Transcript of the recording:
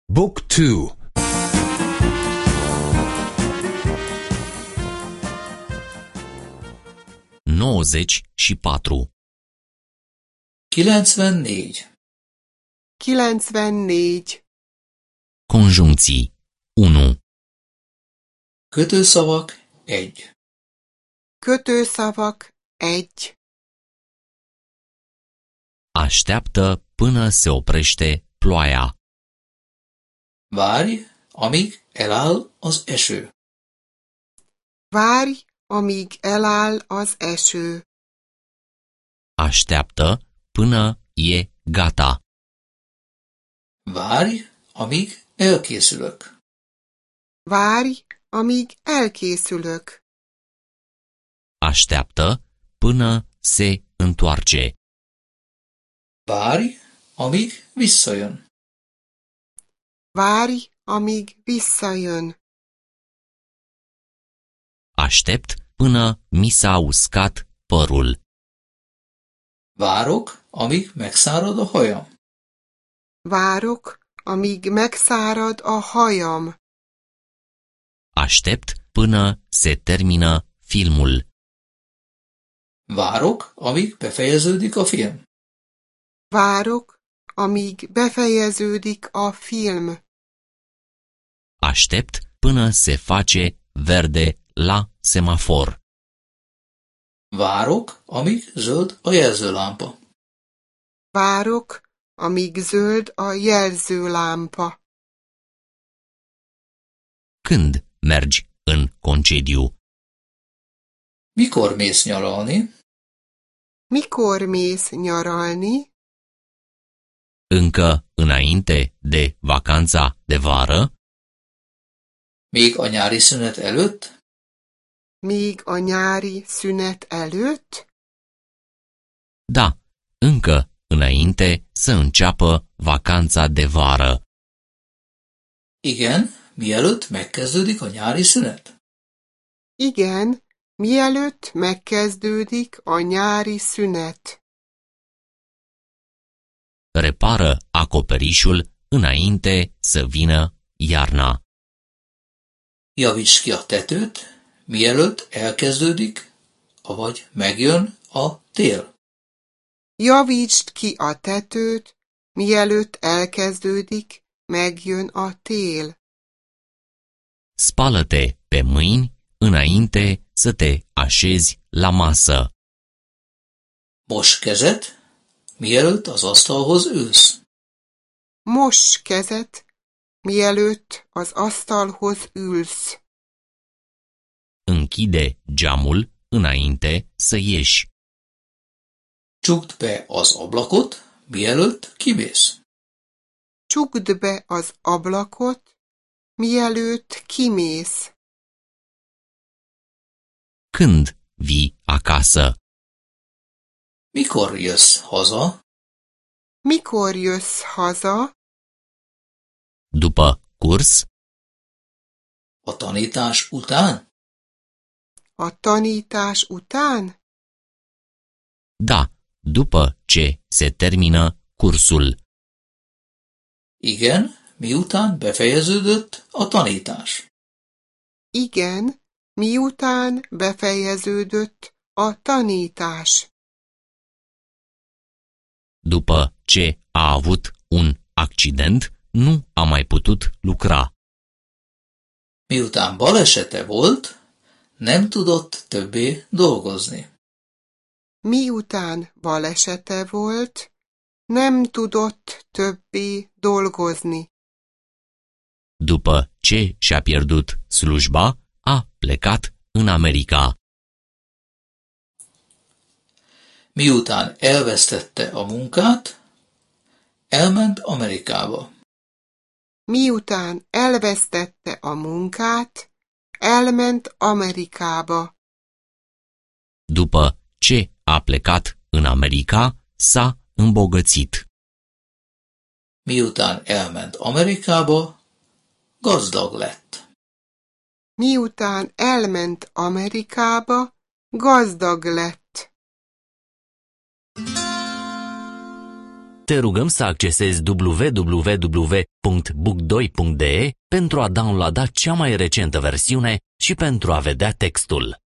Book 2. 94. 94. 94. Conjuncții 1. Kötőszavak 1. Kötőszavak 1. Așteaptă până se oprește ploaia. Várj, amíg eláll az eső. Várj, amíg eláll az eső. Așteaptă până e gata. Várj, amíg elkészülök. Várj, amíg elkészülök. Așteaptă până se întoarce. Várj, amíg visszajön. Várj, amíg visszajön. Aștept până mi s-a uscat părul. Várok, amíg megszárad a hajam. Várok, amíg megszárad a hajam. Aștept până se termină filmul. Várok, amíg befejeződik a film. Várok, amíg befejeződik a film. Aștept până se face verde la semafor. Várok, amíg zöld a jelzőlámpa. Várok, amíg zöld a jelzőlámpa. Când mergi în concediu? Mikor mész nyaralni? Mikor mész nyaralni? Încă înainte de vacanța de vară? Még a nyári szünet előtt? Még a nyári szünet előtt? Da, încă înainte să înceapă vacanța de vară. Igen, mielőtt megkezdődik a nyári szünet. Igen, mielőtt megkezdődik a nyári szünet. Repară acoperișul înainte să vină iarna. Javítsd ki a tetőt, mielőtt elkezdődik, avagy megjön a tél. Javítsd ki a tetőt, mielőtt elkezdődik, megjön a tél. Spală-te pe mâini înainte să te așezi la masă. Mosd kezed, mielőtt az asztalhoz ülsz. Moss kezed, mielőtt az asztalhoz ülsz. Închide geamul înainte să ieși. Csukd be az ablakot, mielőtt kimész. Csukd be az ablakot, mielőtt kimész. Când vii acasă? Mikor jössz haza? Mikor jössz haza? După curs? A tanítás után? A tanítás után? Da, după ce se termină cursul. Igen, miután befejeződött a tanítás. Igen, miután befejeződött a tanítás. După ce a avut un accident, nu a mai putut lucra. Miután balesete volt, nem tudott többé dolgozni. Miután balesete volt, nem tudott többé dolgozni. După ce și-a pierdut slujba, a plecat în America. Miután elvesztette a munkát, elment Amerikába. Miután elvesztette a munkát, elment Amerikába. După ce a plecat în America, s-a îmbogățit. Miután elment Amerikába, gazdag lett. Miután elment Amerikába, gazdag lett. Te rugăm să accesezi www.book2.de pentru a downloada cea mai recentă versiune și pentru a vedea textul.